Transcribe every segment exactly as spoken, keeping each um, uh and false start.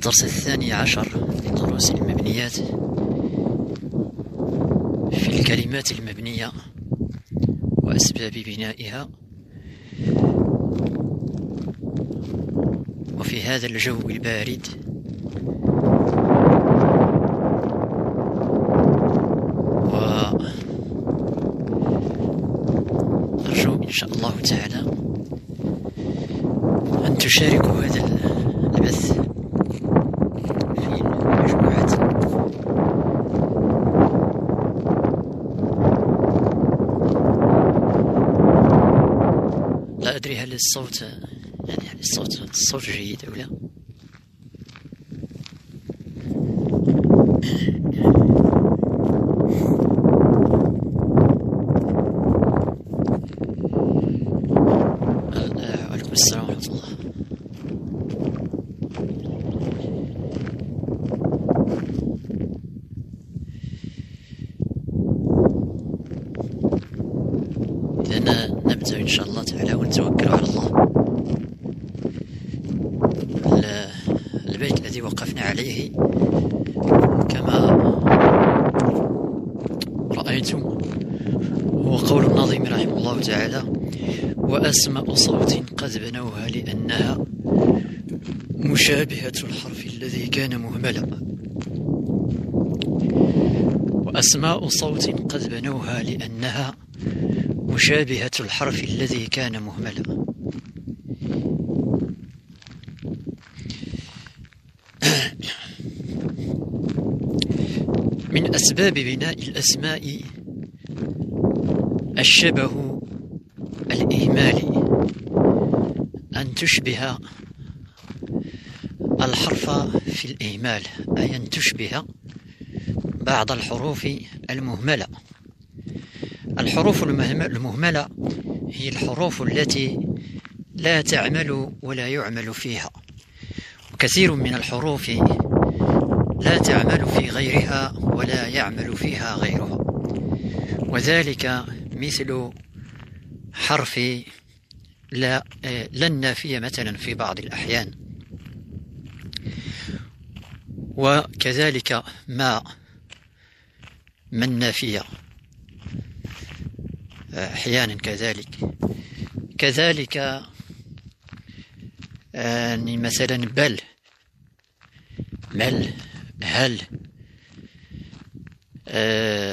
الدرس الثاني عشر من دروس المبنيات في الكلمات المبنية وأسباب بنائها. وفي هذا الجو البارد وأرجو إن شاء الله تعالى أن تشاركوا هذا البث في المجموعات. لا أدري هل الصوت يعني هل الصوت الصوت جيد أو لا. وعليكم السلام ورحمة الله. إذا نبدأ إن شاء الله تعالى ونتوكل على الله. البيت الذي وقفنا عليه كما رأيتم هو قول الناظم رحمه الله تعالى: وأسماء صوت قد بنوها لأنها مشابهة الحرف الذي كان مهملا. وأسماء صوت قد بنوها لأنها مشابهة الحرف الذي كان مهملا. من أسباب بناء الأسماء الشبه الإهمالي، أن تشبه الحرف في الإهمال، أي أن تشبه بعض الحروف المهملة. الحروف المهملة هي الحروف التي لا تعمل ولا يعمل فيها، وكثير من الحروف لا تعمل في غيرها ولا يعمل فيها غيرها، وذلك مثل حرف لا لا النافية مثلا في بعض الأحيان، وكذلك ما ما النافية أحيانا كذلك كذلك يعني مثلا بل بل هل آه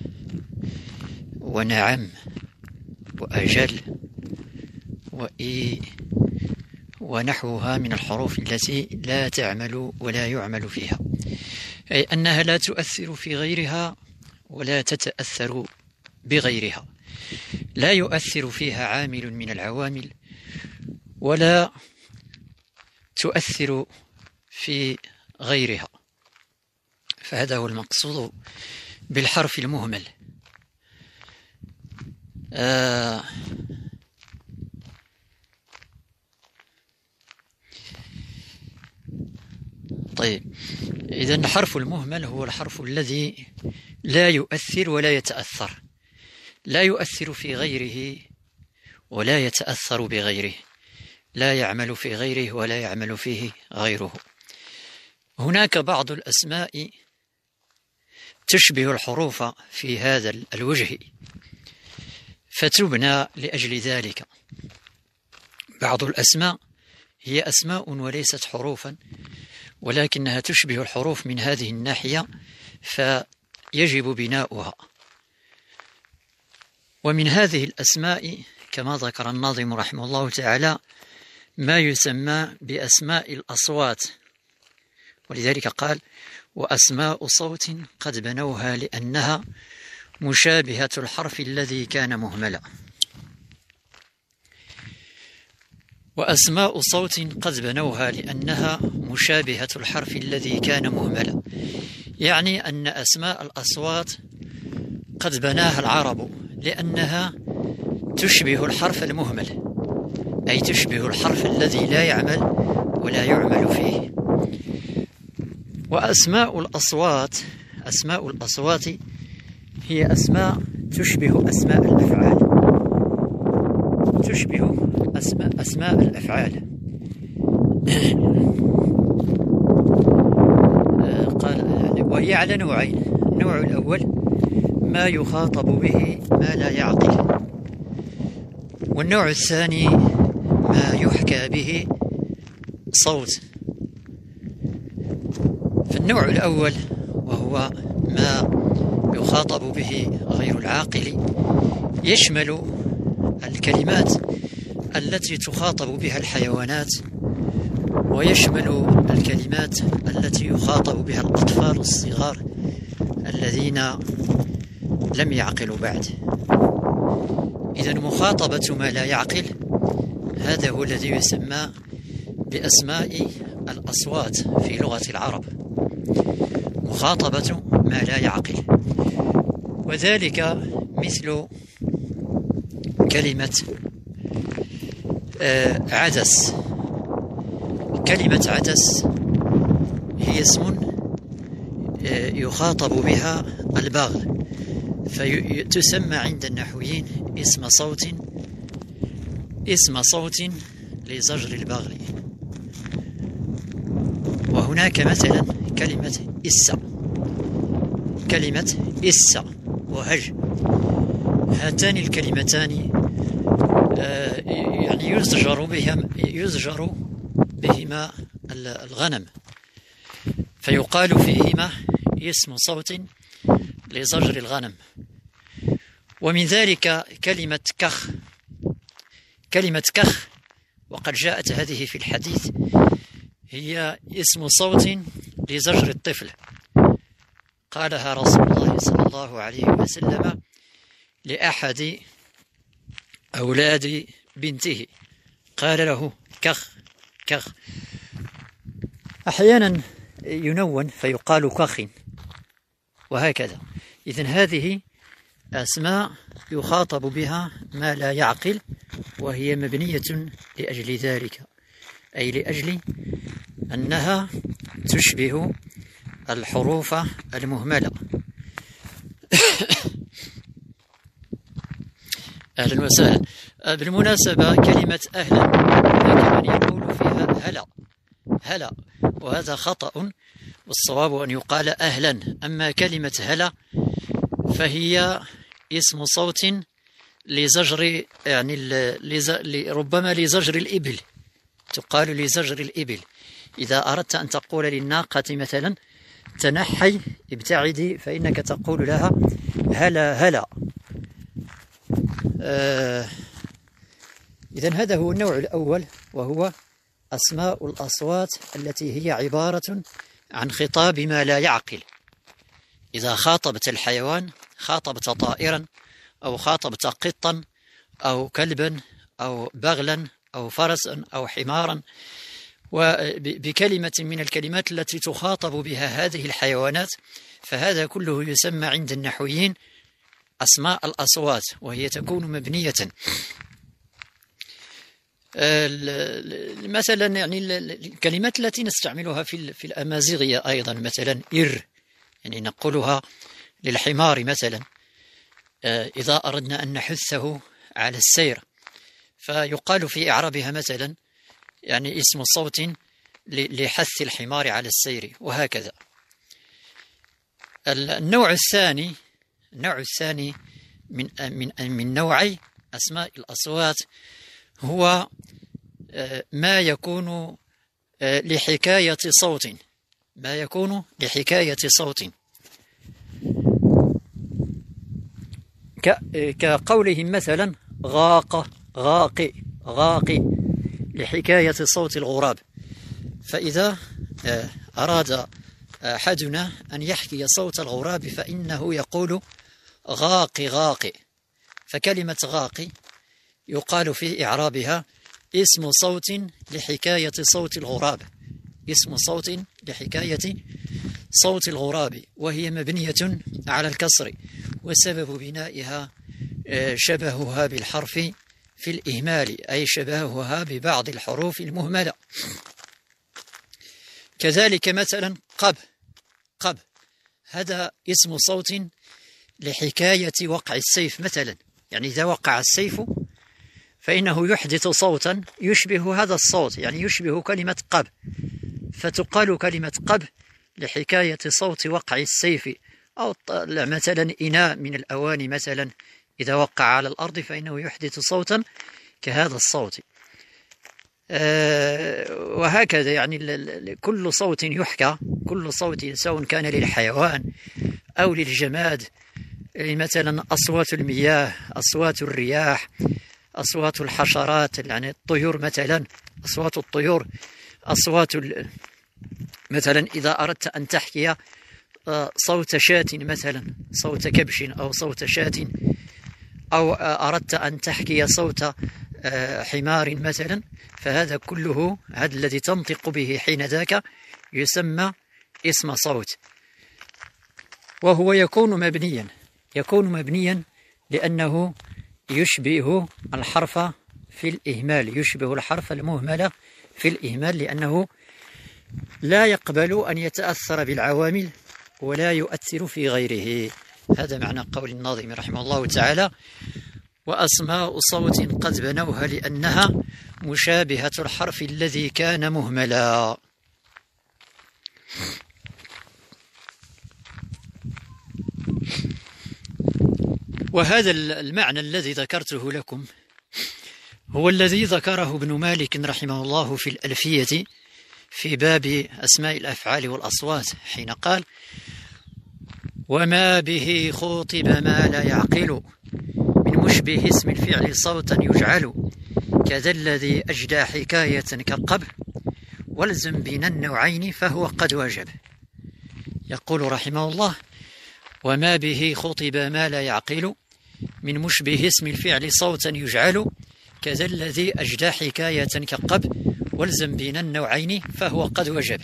ونعم وأجل وإي ونحوها من الحروف التي لا تعمل ولا يعمل فيها، أي أنها لا تؤثر في غيرها ولا تتأثر بغيرها، لا يؤثر فيها عامل من العوامل ولا تؤثر في غيرها. فهذا هو المقصود بالحرف المهمل. آه طيب، إذن الحرف المهمل هو الحرف الذي لا يؤثر ولا يتأثر، لا يؤثر في غيره ولا يتأثر بغيره، لا يعمل في غيره ولا يعمل فيه غيره. هناك بعض الأسماء تشبه الحروف في هذا الوجه فتبنى لأجل ذلك. بعض الأسماء هي أسماء وليست حروفا، ولكنها تشبه الحروف من هذه الناحية فيجب بناؤها. ومن هذه الأسماء كما ذكر الناظم رحمه الله تعالى ما يسمى بأسماء الأصوات، ولذلك قال: وأسماء صوت قد بنوها لأنها مشابهة الحرف الذي كان مهملا. وأسماء صوت قد بنوها لأنها مشابهة الحرف الذي كان مهملا، يعني أن أسماء الأصوات قد بناها العرب لأنها تشبه الحرف المهمل، أي تشبه الحرف الذي لا يعمل ولا يعمل فيه. وأسماء الأصوات أسماء الأصوات هي أسماء تشبه أسماء الأفعال، تشبه أسماء, أسماء الأفعال وهي على نوعين. النوع الأول ما يخاطب به ما لا يعقل، والنوع الثاني ما يحكى به صوت. فالنوع الأول وهو ما يخاطب به غير العاقل يشمل الكلمات التي تخاطب بها الحيوانات، ويشمل الكلمات التي يخاطب بها الأطفال الصغار الذين لم يعقلوا بعد. إذن مخاطبة ما لا يعقل هذا هو الذي يسمى بأسماء الأصوات في لغة العرب، مخاطبة ما لا يعقل. وذلك مثل كلمة عدس. كلمة عدس هي اسم يخاطب بها البغل، فتسمى عند النحويين اسم صوت اسم صوت لزجر البغل. وهناك مثلا كلمة إسا، كلمة إسا وهج، هاتان الكلمتان يعني يزجر بهم يزجر بهما الغنم، فيقال فيهما اسم صوت لزجر الغنم. ومن ذلك كلمة كخ. كلمة كخ وقد جاءت هذه في الحديث هي اسم صوت لزجر الطفل، قالها رسول الله صلى الله عليه وسلم لأحد أولاد بنته، قال له كخ كخ. أحيانا ينون فيقال كخ وهكذا. إذن هذه أسماء يخاطب بها ما لا يعقل، وهي مبنية لأجل ذلك، أي لأجل أنها تشبه الحروف المهملة. أهلا وسهلا. بالمناسبة كلمة أهلا هناك من يقول فيها هلا هلا، وهذا خطأ، والصواب أن يقال أهلا. أما كلمة هلا فهي اسم صوت لزجر، يعني لز... ربما لزجر الإبل، تقال لزجر الإبل. إذا أردت أن تقول للناقة مثلا تنحي ابتعدي، فإنك تقول لها هلا هلا. آه إذن هذا هو النوع الأول، وهو أسماء الأصوات التي هي عبارة عن خطاب ما لا يعقل. إذا خاطبت الحيوان، خاطبت طائرا أو خاطبت قطا أو كلبا أو بغلا أو فرسا أو حمارا، وبكلمة من الكلمات التي تخاطب بها هذه الحيوانات، فهذا كله يسمى عند النحويين أسماء الأصوات، وهي تكون مبنية. مثلا يعني الكلمات التي نستعملها في في الأمازيغية أيضا، مثلا إر، يعني نقولها للحمار مثلا إذا أردنا أن نحثه على السير، فيقال في إعرابها مثلا يعني اسم صوت لحث الحمار على السير، وهكذا. النوع الثاني النوع الثاني من من من نوعي أسماء الأصوات هو ما يكون لحكاية صوت، ما يكون لحكاية صوت، كقولهم مثلا غاق غاقي غاقي، لحكاية صوت الغراب. فإذا أراد أحدنا أن يحكي صوت الغراب فإنه يقول غاقي غاقي. فكلمة غاقي يقال في إعرابها اسم صوت لحكاية صوت الغراب، اسم صوت لحكاية صوت الغراب، وهي مبنية على الكسر، وسبب بنائها شبهها بالحرف في الإهمال، أي شبهها ببعض الحروف المهملة. كذلك مثلا قب قب، هذا اسم صوت لحكاية وقع السيف مثلا، يعني إذا وقع السيف فإنه يحدث صوتا يشبه هذا الصوت، يعني يشبه كلمة قب، فتقال كلمة قب لحكاية صوت وقع السيف، أو مثلا إناء من الأواني مثلا إذا وقع على الأرض فإنه يحدث صوتا كهذا الصوت. وهكذا يعني كل صوت يحكى، كل صوت سواء كان للحيوان أو للجماد، مثلا أصوات المياه، أصوات الرياح، أصوات الحشرات، يعني الطيور مثلا، أصوات الطيور، أصوات مثلا إذا أردت أن تحكي صوت شاة مثلا، صوت كبش أو صوت شاة، أو أردت أن تحكي صوت حمار مثلا، فهذا كله، هذا الذي تنطق به حين ذاك يسمى اسم صوت. وهو يكون مبنيا يكون مبنيا لأنه يشبه الحرف في الإهمال، يشبه الحرف المهمل في الإهمال، لأنه لا يقبل أن يتأثر بالعوامل ولا يؤثر في غيره. هذا معنى قول الناظم رحمه الله تعالى: وأسماء صوت قد بنوها لأنها مشابهة الحرف الذي كان مهملا. وهذا المعنى الذي ذكرته لكم هو الذي ذكره ابن مالك رحمه الله في الألفية في باب أسماء الأفعال والأصوات، حين قال: وما به خوطب ما لا يعقل، من مشبه اسم الفعل صوتا يجعل، كذا الذي أجدى حكاية كالقبل، والزم بين النوعين فهو قد وجب. يقول رحمه الله: وما به خوطب ما لا يعقل، من مشبه اسم الفعل صوتا يجعل، كذا الذي أجدى حكاية كالقبل، والزم بين النوعين فهو قد وجب.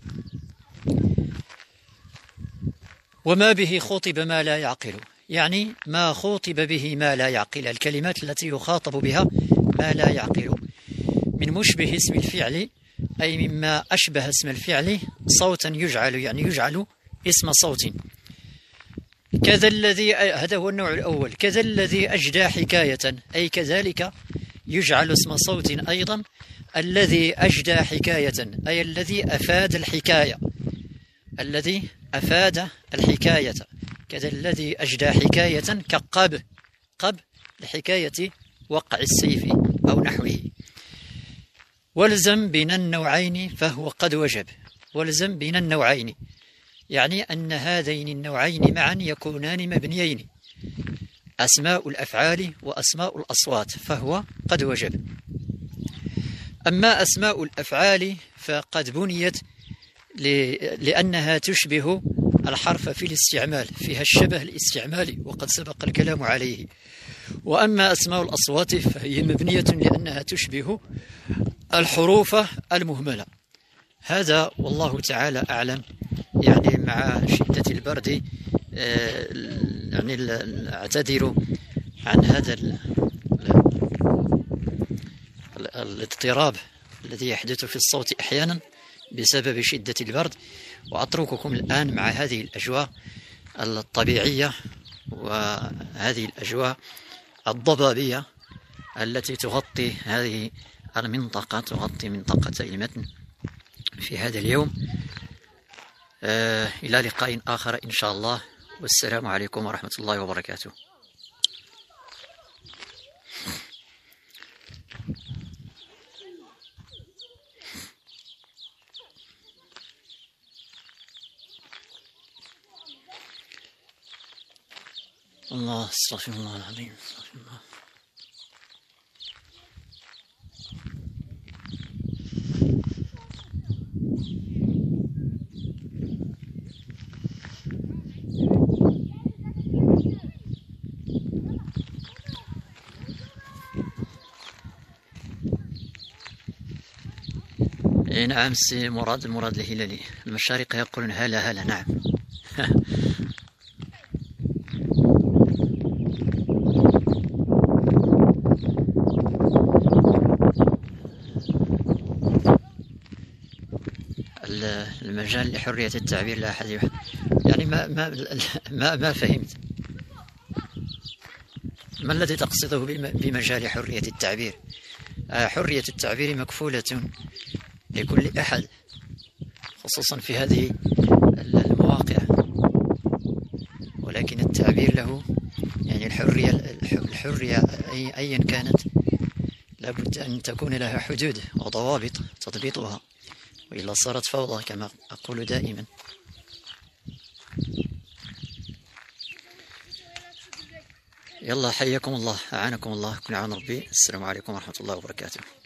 وما به خوطب ما لا يعقل، يعني ما خوطب به ما لا يعقل، الكلمات التي يخاطب بها ما لا يعقل. من مشبه اسم الفعل أي مما أشبه اسم الفعل صوتا يجعل، يعني يجعل اسم صوت. كذا الذي، هذا هو النوع الأول. كذا الذي أجدى حكاية، أي كذلك يجعل اسم صوت أيضا الذي أجدى حكاية، أي الذي أفاد الحكاية، الذي أفاد الحكاية. كذا الذي أجدى حكاية كقب، قب لحكاية وقع السيف أو نحوه. والزم بين النوعين فهو قد وجب. والزم بين النوعين يعني أن هذين النوعين معا يكونان مبنيين، أسماء الأفعال وأسماء الأصوات، فهو قد وجب. أما أسماء الأفعال فقد بنيت لأنها تشبه الحرف في الاستعمال، فيها الشبه الاستعمالي وقد سبق الكلام عليه. وأما أسماء الأصوات فهي مبنية لأنها تشبه الحروف المهملة. هذا والله تعالى أعلم. يعني مع شدة البرد يعني أعتذر عن هذا الاضطراب الذي يحدث في الصوت أحيانا بسبب شدة البرد، وأترككم الآن مع هذه الأجواء الطبيعية وهذه الأجواء الضبابية التي تغطي هذه المنطقة، تغطي منطقة المتن في هذا اليوم. آه إلى لقاء آخر إن شاء الله، والسلام عليكم ورحمة الله وبركاته. الله، استغفر الله العظيم، استغفر الله. إيه نعم سي مراد، مراد الهلالي المشارقة يقولون هلا هلا. نعم. المجال لحرية التعبير لا أحد يحب. يعني ما ما ما, ما فهمت ما الذي تقصده بمجال حرية التعبير؟ حرية التعبير مكفولة لكل أحد، خصوصا في هذه المواقع، ولكن التعبير له يعني الحرية الحرية أيا كانت لابد أن تكون لها حدود وضوابط تضبطها، وإلا صارت فوضى كما أقول دائما. يلا حياكم الله، أعانكم الله، كن عون ربي. السلام عليكم ورحمة الله وبركاته.